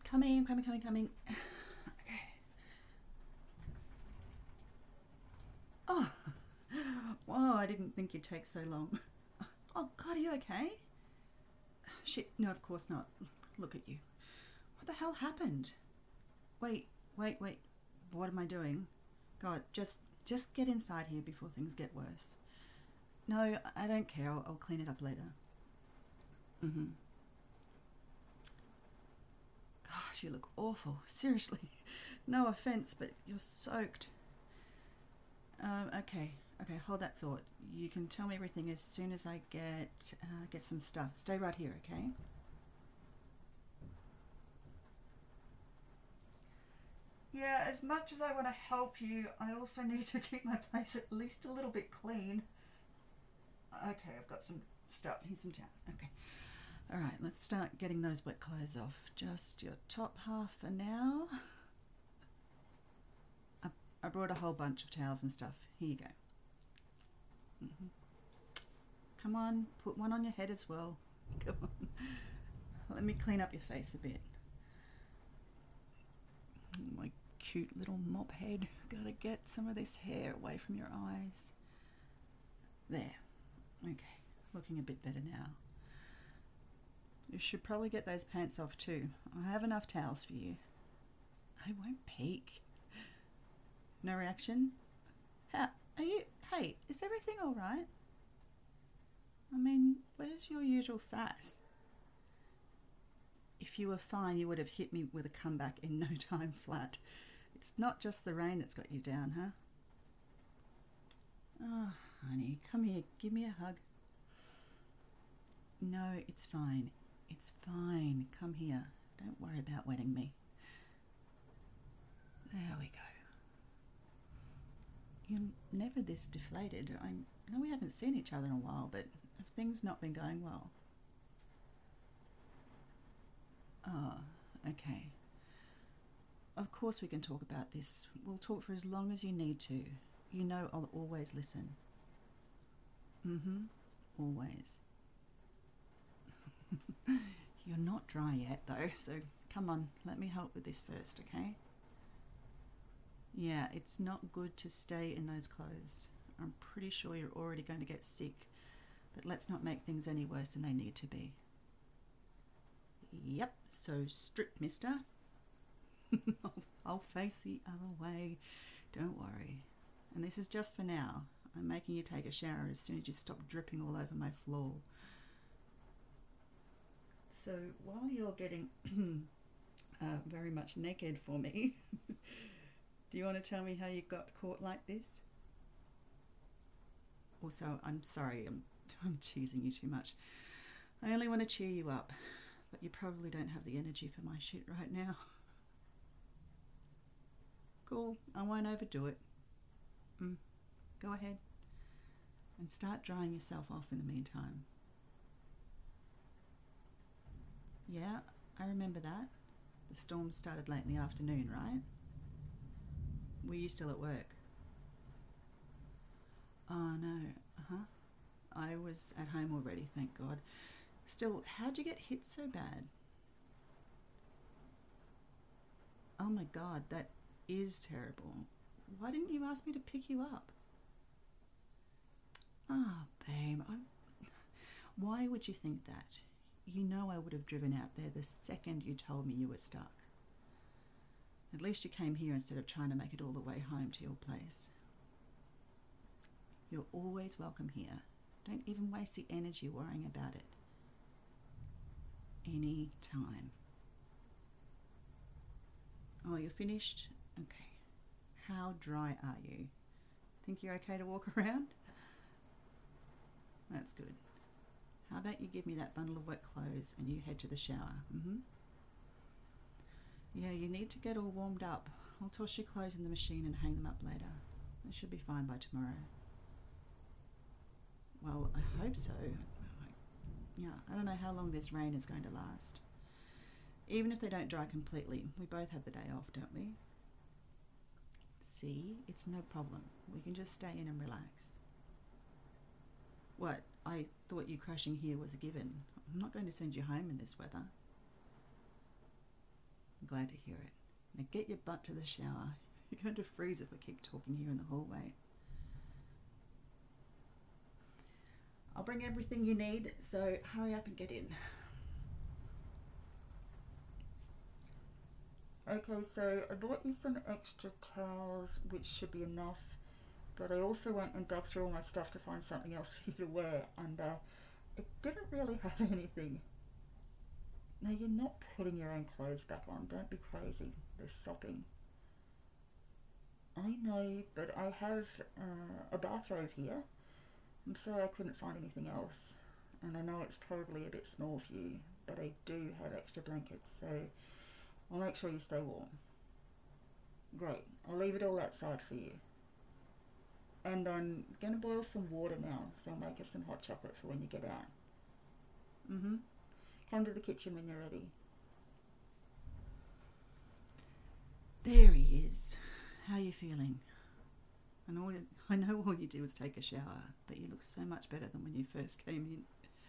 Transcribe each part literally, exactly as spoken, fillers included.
Coming, coming, coming, coming. Okay. Oh, whoa, I didn't think you'd take so long. Oh, God, are you okay? Shit, no, of course not. Look at you. What the hell happened? Wait, wait, wait. What am I doing? God, just just get inside here before things get worse. No, I don't care. I'll, I'll clean it up later. Mm-hmm. Gosh, you look awful. Seriously. No offense, but you're soaked. Um, okay, okay, hold that thought. You can tell me everything as soon as I get uh, get some stuff. Stay right here, okay? Yeah, as much as I want to help you, I also need to keep my place at least a little bit clean. Okay, I've got some stuff. Here's some towels. Okay. All right, let's start getting those wet clothes off. Just your top half for now. I, I brought a whole bunch of towels and stuff. Here you go. Mm-hmm. Come on, put one on your head as well. Come on. Let me clean up your face a bit. My cute little mop head. Gotta get some of this hair away from your eyes. There. Okay, looking a bit better now. You should probably get those pants off too. I have enough towels for you. I won't peek. No reaction? How are you? Hey, is everything all right? I mean, where's your usual sass? If you were fine, you would have hit me with a comeback in no time flat. It's not just the rain that's got you down, huh? Oh, honey, come here. Give me a hug. No, it's fine. It's fine. Come here. Don't worry about wetting me. There we go. You're never this deflated. I know we haven't seen each other in a while, but have things not been going well? Ah, oh, okay. Of course we can talk about this. We'll talk for as long as you need to. You know I'll always listen. Mm-hmm. Always. You're not dry yet though, so come on, let me help with this first, okay? Yeah, it's not good to stay in those clothes. I'm pretty sure you're already going to get sick, but let's not make things any worse than they need to be. Yep, so strip, mister. I'll, I'll face the other way. Don't worry. And this is just for now. I'm making you take a shower as soon as you stop dripping all over my floor. So while you're getting uh, very much naked for me, do you want to tell me how you got caught like this? Also, I'm sorry, I'm, I'm teasing you too much. I only want to cheer you up, but you probably don't have the energy for my shit right now. Cool, I won't overdo it. Mm, go ahead and start drying yourself off in the meantime. Yeah, I remember that. The storm started late in the afternoon, right? Were you still at work? Oh no, uh-huh. I was at home already, thank God. Still, how'd you get hit so bad? Oh my God, that is terrible. Why didn't you ask me to pick you up? Ah, oh, babe, I'm... why would you think that? You know I would have driven out there the second you told me you were stuck. At least you came here instead of trying to make it all the way home to your place. You're always welcome here. Don't even waste the energy worrying about it. Any time. Oh, you're finished? Okay. How dry are you? Think you're okay to walk around? That's good. How about you give me that bundle of wet clothes and you head to the shower? Mm-hmm. Yeah, you need to get all warmed up. I'll toss your clothes in the machine and hang them up later. They should be fine by tomorrow. Well, I hope so. Yeah, I don't know how long this rain is going to last. Even if they don't dry completely, we both have the day off, don't we? See, it's no problem. We can just stay in and relax. What? I thought you crashing here was a given. I'm not going to send you home in this weather. Glad to hear it. Now get your butt to the shower. You're going to freeze if I keep talking here in the hallway. I'll bring everything you need, so hurry up and get in. Okay, so I bought you some extra towels, which should be enough, but I also went and dug through all my stuff to find something else for you to wear, and uh, it didn't really have anything. Now, you're not putting your own clothes back on. Don't be crazy. They're sopping. I know, but I have uh, a bathrobe here. I'm sorry I couldn't find anything else. And I know it's probably a bit small for you, but I do have extra blankets, so I'll make sure you stay warm. Great. I'll leave it all outside for you. And I'm going to boil some water now, so I'll make us some hot chocolate for when you get out. Mm-hmm. Come to the kitchen when you're ready. There he is. How are you feeling? I know, I know all you do is take a shower, but you look so much better than when you first came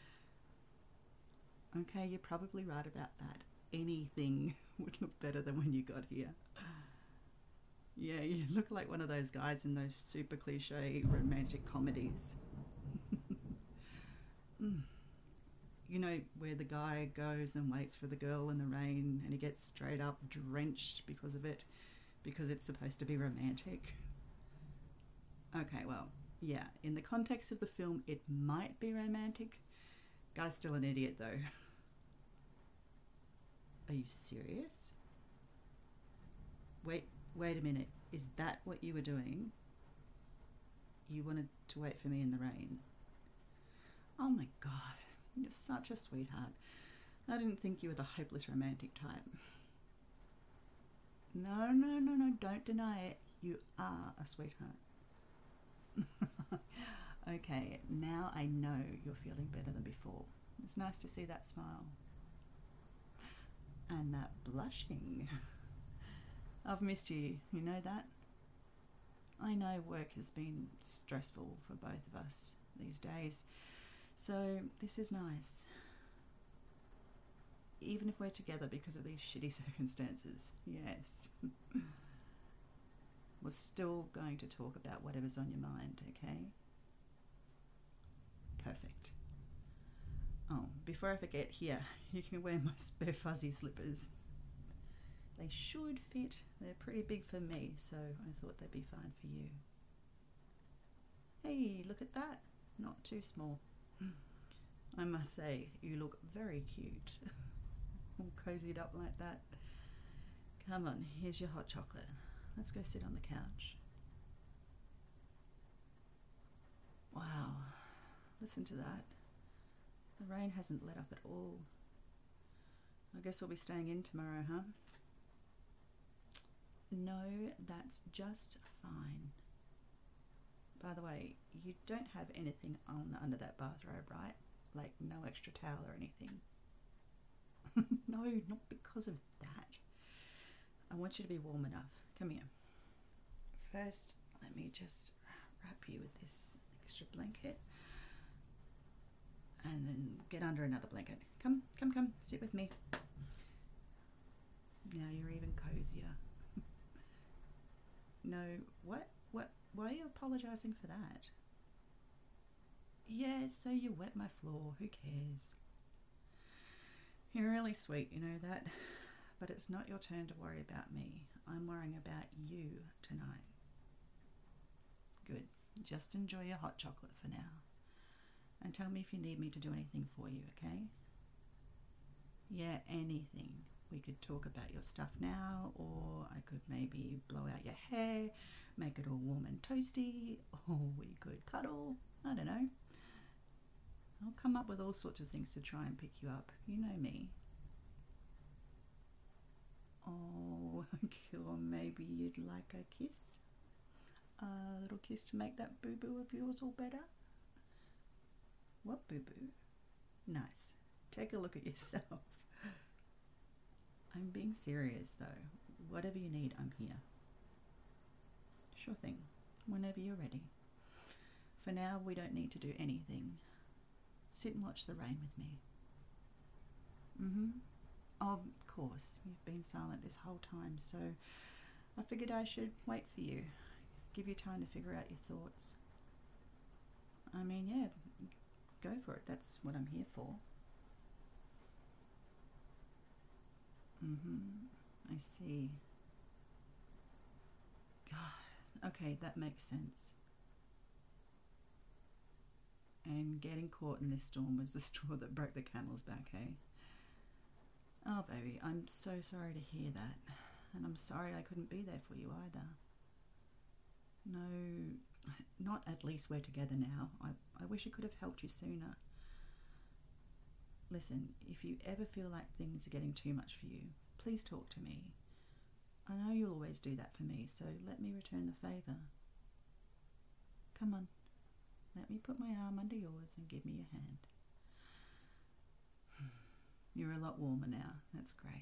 in. Okay, you're probably right about that. Anything would look better than when you got here. Yeah, you look like one of those guys in those super cliche romantic comedies. mm. You know, where the guy goes and waits for the girl in the rain and he gets straight up drenched because of it, because it's supposed to be romantic. Okay, well, yeah, in the context of the film, it might be romantic. Guy's still an idiot, though. Are you serious? Wait, wait a minute. Is that what you were doing? You wanted to wait for me in the rain? Oh my God, you're such a sweetheart. I didn't think you were the hopeless romantic type. No, no, no, no, don't deny it. You are a sweetheart. Okay, now I know you're feeling better than before. It's nice to see that smile. And that blushing. I've missed you, you know that? I know work has been stressful for both of us these days, so this is nice. Even if we're together because of these shitty circumstances, yes. We're still going to talk about whatever's on your mind, okay? Perfect. Oh, before I forget, here, you can wear my spare fuzzy slippers. They should fit. They're pretty big for me, so I thought they'd be fine for you. Hey, look at that. Not too small. I must say, you look very cute. All cozied up like that. Come on, here's your hot chocolate. Let's go sit on the couch. Wow, listen to that. The rain hasn't let up at all. I guess we'll be staying in tomorrow, huh? No, that's just fine. By the way, you don't have anything on under that bathrobe, right? Like no extra towel or anything. No, not because of that. I want you to be warm enough. Come here. First, let me just wrap you with this extra blanket. And then get under another blanket. Come, come, come, sit with me. Now you're even cozier. No, what, what, why are you apologising for that? Yeah, so you wet my floor, who cares? You're really sweet, you know that? But it's not your turn to worry about me. I'm worrying about you tonight. Good. Just enjoy your hot chocolate for now. And tell me if you need me to do anything for you, okay? Yeah, anything. We could talk about your stuff now, or I could maybe blow out your hair, make it all warm and toasty, or we could cuddle. I don't know. I'll come up with all sorts of things to try and pick you up. You know me. Oh, or maybe you'd like a kiss? A little kiss to make that boo-boo of yours all better? What boo-boo? Nice. Take a look at yourself. I'm being serious though. Whatever you need, I'm here. Sure thing. Whenever you're ready. For now, we don't need to do anything. Sit and watch the rain with me. Mm-hmm. Of course, you've been silent this whole time, so I figured I should wait for you, give you time to figure out your thoughts. I mean, yeah, go for it. That's what I'm here for. Mm-hmm. I see. God, okay, that makes sense. And getting caught in this storm was the straw that broke the camel's back, hey? Oh, baby, I'm so sorry to hear that. And I'm sorry I couldn't be there for you either. No, not at least we're together now. I, I wish I could have helped you sooner. Listen, if you ever feel like things are getting too much for you, please talk to me. I know you'll always do that for me, so let me return the favour. Come on, let me put my arm under yours and give me your hand. You're a lot warmer now, that's great.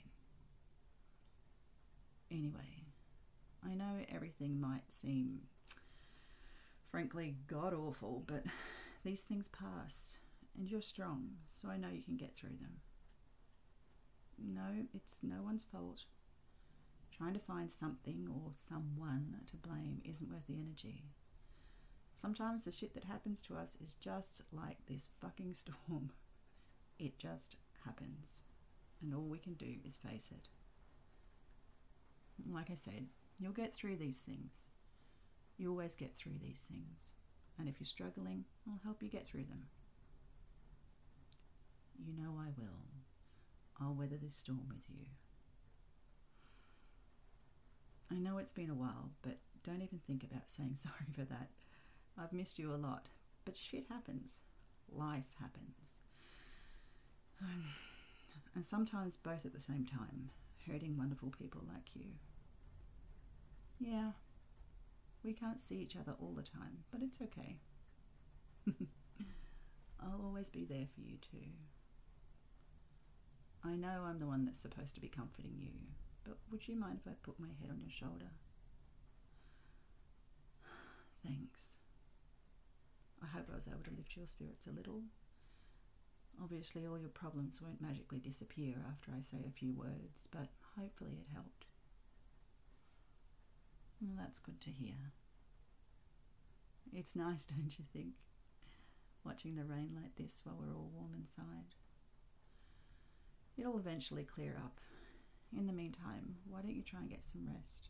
Anyway, I know everything might seem, frankly, god-awful, but these things pass, and you're strong, so I know you can get through them. No, it's no one's fault. Trying to find something or someone to blame isn't worth the energy. Sometimes the shit that happens to us is just like this fucking storm. It just happens, and all we can do is face it. Like I said, you'll get through these things. You always get through these things. And if you're struggling, I'll help you get through them. You know I will. I'll weather this storm with you. I know it's been a while, but don't even think about saying sorry for that. I've missed you a lot, but shit happens. Life happens. Um, and sometimes both at the same time, hurting wonderful people like you. Yeah, we can't see each other all the time, but it's okay. I'll always be there for you too. I know I'm the one that's supposed to be comforting you, but would you mind if I put my head on your shoulder? Thanks. I hope I was able to lift your spirits a little. Obviously all your problems won't magically disappear after I say a few words, but hopefully it helped. Well, that's good to hear. It's nice, don't you think? Watching the rain like this while we're all warm inside. It'll eventually clear up. In the meantime, why don't you try and get some rest?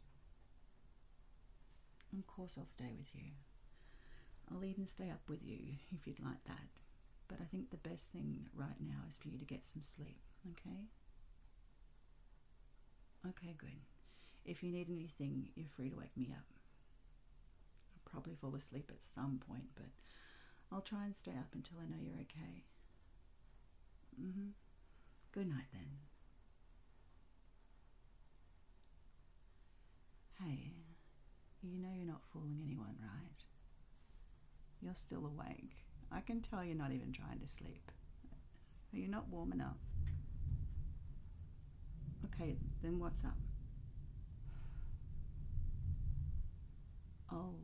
Of course I'll stay with you. I'll even stay up with you if you'd like that. But I think the best thing right now is for you to get some sleep, okay? Okay, good. If you need anything, you're free to wake me up. I'll probably fall asleep at some point, but I'll try and stay up until I know you're okay. Mm-hmm. Good night then. Hey, you know you're not fooling anyone, right? You're still awake. I can tell you're not even trying to sleep. Are you not warm enough? Okay, then what's up? Oh.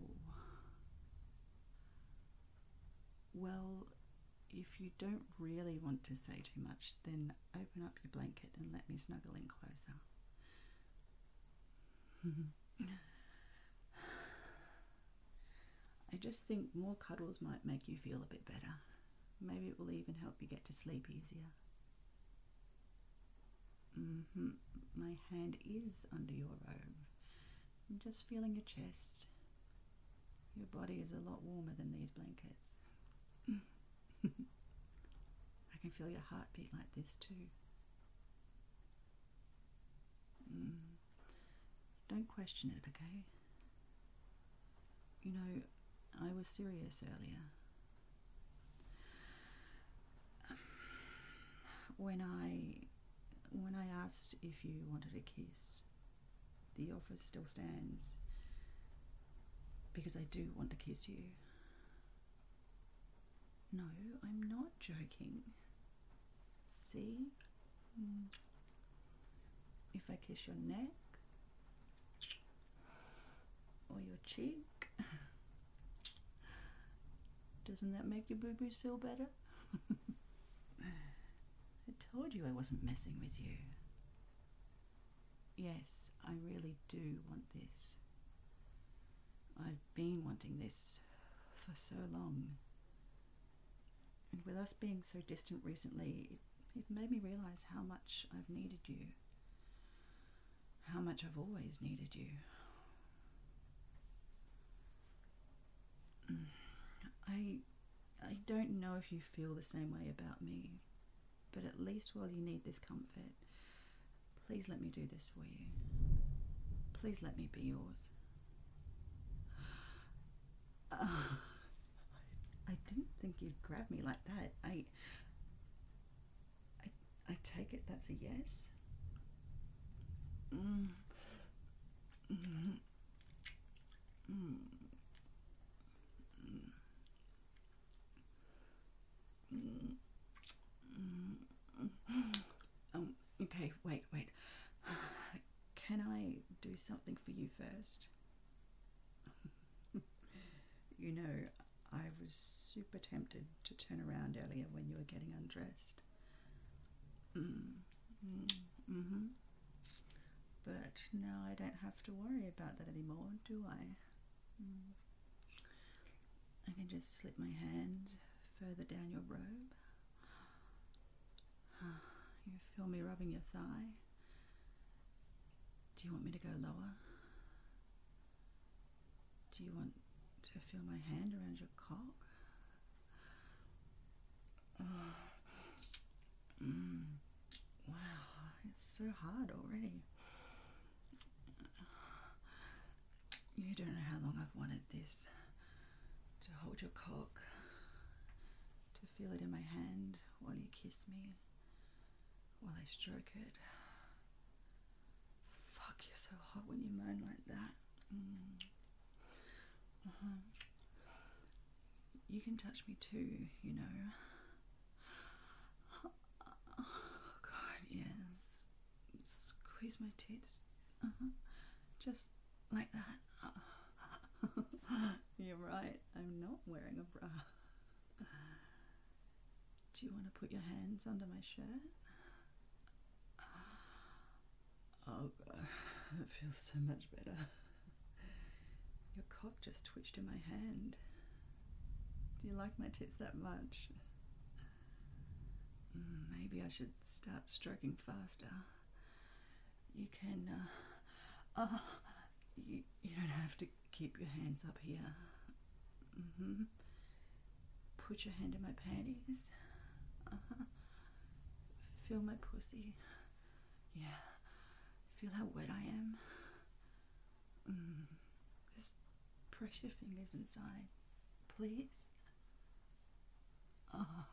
Well, if you don't really want to say too much, then open up your blanket and let me snuggle in closer. I just think more cuddles might make you feel a bit better. Maybe it will even help you get to sleep easier. Mm-hmm. My hand is under your robe. I'm just feeling your chest. Your body is a lot warmer than these blankets. I can feel your heartbeat like this too. Mm. Don't question it, okay? You know, I was serious earlier. When I when I asked if you wanted a kiss, the offer still stands, because I do want to kiss you. No, I'm not joking. See? Mm. If I kiss your neck, or your cheek, doesn't that make your boo-boos feel better? I told you I wasn't messing with you. Yes, I really do want this. I've been wanting this for so long. And with us being so distant recently, it, it made me realise how much I've needed you. How much I've always needed you. I I don't know if you feel the same way about me, but at least while you need this comfort, please let me do this for you. Please let me be yours. Uh, I didn't think you'd grab me like that. I, I, I take it that's a yes? Mm. Mm. Mm. Mm. Mm. Um, okay, wait, wait. Can I do something for you first? You know, I was super tempted to turn around earlier when you were getting undressed. Mm. Mm. Mm-hmm. But now I don't have to worry about that anymore, do I? Mm. I can just slip my hand further down your robe. You feel me rubbing your thigh. Do you want me to go lower? Do you want to feel my hand around your cock? Oh. Mm. Wow, it's so hard already. You don't know how long I've wanted this. To hold your cock, to feel it in my hand while you kiss me, while I stroke it. Fuck, you're so hot when you moan like that. Mm. Uh-huh. You can touch me too, you know. Oh, God, yes. Squeeze my tits. Uh-huh. Just like that. You're right, I'm not wearing a bra. Do you want to put your hands under my shirt? Oh God, that feels so much better. Your cock just twitched in my hand. Do you like my tits that much? Mm, maybe I should start stroking faster. You can, uh, uh, you, you don't have to keep your hands up here. Mm-hmm. Put your hand in my panties. Uh-huh. Feel my pussy. Yeah. Feel how wet I am. Mm. Just press your fingers inside, please. Oh.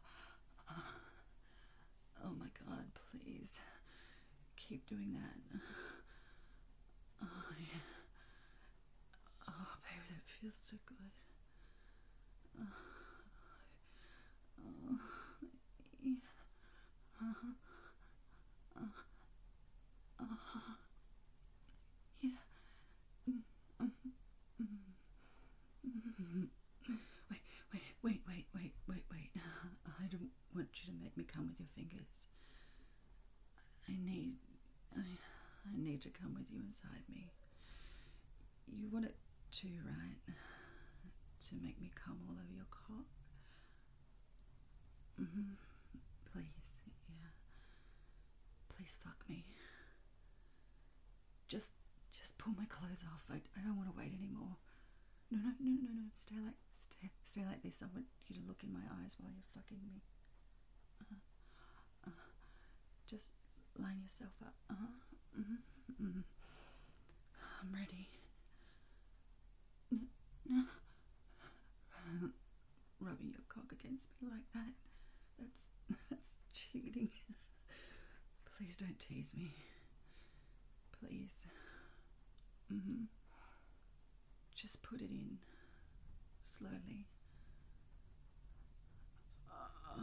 Oh my God, please. Keep doing that. Oh yeah. Oh baby, that feels so good. Oh, oh yeah. Uh-huh. Uh, uh, yeah. Mm, mm, mm. Wait, wait, wait, wait, wait, wait, wait. I don't want you to make me come with your fingers. I need, I, I need to come with you inside me. You want it too, right? To make me come all over your cock? Mm-hmm. Please, yeah. Please fuck me. Just, just pull my clothes off. I, I don't want to wait anymore. No, no, no, no, no. Stay like, stay, stay like this. I want you to look in my eyes while you're fucking me. Uh, uh, just line yourself up. Uh-huh. Mm-hmm. Mm-hmm. I'm ready. Rubbing your cock against me like that. That's, that's cheating. Please don't tease me. Please. Mm-hmm. Just put it in. Slowly. Oh,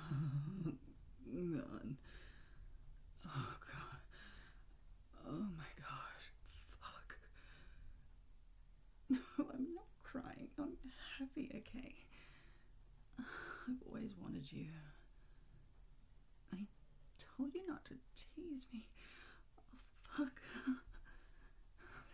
God. Oh, God. Oh, my gosh. Fuck. No, I'm not crying. I'm happy, okay? I've always wanted you. I told you not to tease me. Oh, fuck.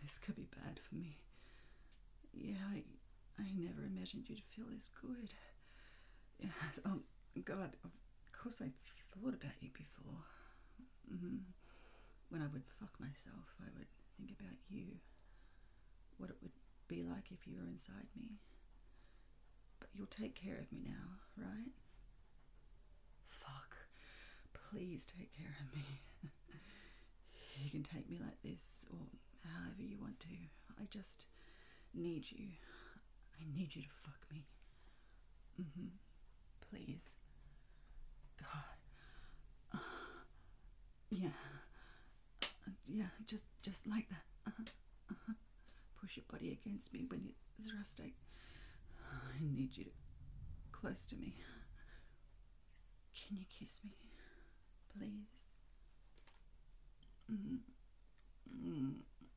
this could be bad for me. Yeah, I, I never imagined you'd feel this good. Yeah, oh, God, of course I thought about you before. Mm-hmm. When I would fuck myself, I would think about you. What it would be like if you were inside me. But you'll take care of me now, right? Fuck. Please take care of me. You can take me like this, or however you want to. I just need you. I need you to fuck me. Mm-hmm. Please. God. Uh, yeah. Uh, yeah, just just like that. Uh-huh. Uh-huh. Push your body against me when you're thrusting. I need you to close to me. Can you kiss me? Please? Mm. Mm.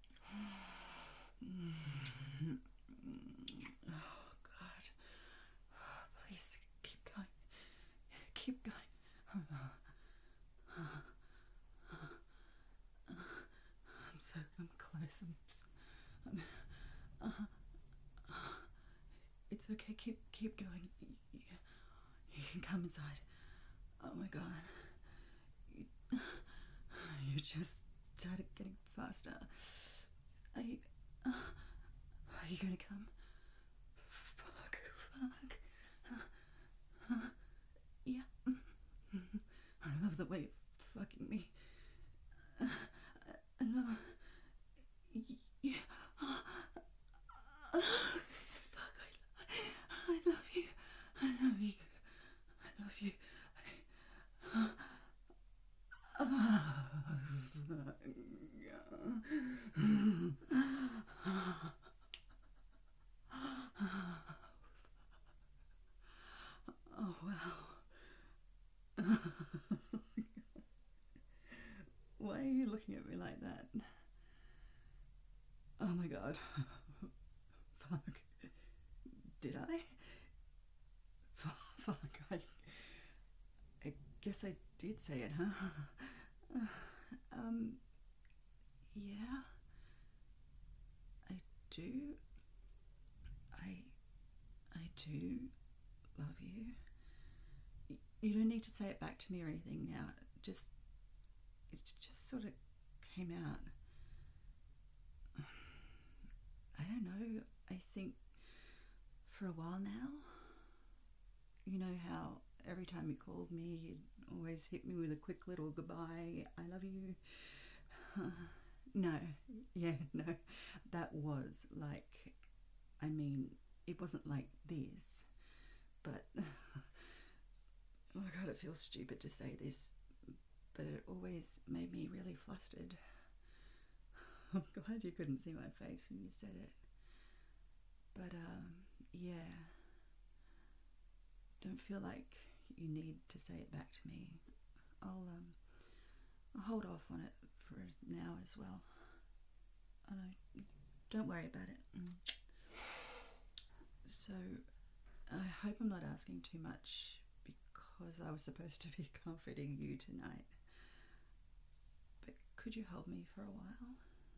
Mm. Oh, God. Please, keep going. Keep going. I'm so, I'm close. I'm, so, I'm uh, uh, it's okay. Keep, keep going. You, you can come inside. Oh my God. You, you just started getting faster. Are you, uh, are you gonna come? Fuck, fuck. Uh, uh, yeah. I love the way you're fucking me. Uh, I love. Yeah. Uh, fuck, I, I love you. I love you. I love you. I, uh, uh, oh, wow. Why are you looking at me like that? Oh my God. Fuck. Did I? Fuck. I, I guess I did say it, huh? Um, yeah. I do. I, I do love you. You don't need to say it back to me or anything now. Just, it just sort of came out. I don't know. I think for a while now, you know how every time you called me, you'd always hit me with a quick little goodbye, I love you. Uh, no, yeah, no, that was like, I mean, it wasn't like this, but, oh my God, it feels stupid to say this, but it always made me really flustered. I'm glad you couldn't see my face when you said it. But, um, yeah. Don't feel like you need to say it back to me. I'll, um, I'll hold off on it for now as well. I know. Don't worry about it. Mm. So, I hope I'm not asking too much because I was supposed to be comforting you tonight. But could you hold me for a while?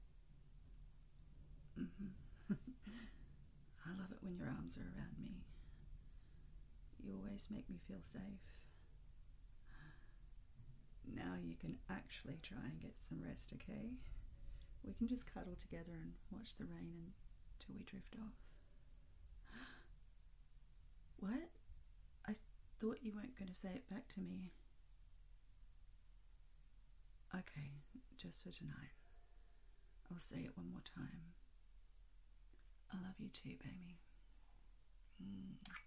Mm-hmm. I love it when your arms are around me. You always make me feel safe. Now you can actually try and get some rest, okay? We can just cuddle together and watch the rain until we drift off. What? I thought you weren't going to say it back to me. Okay, just for tonight. I'll say it one more time. I love you too, baby. Mm.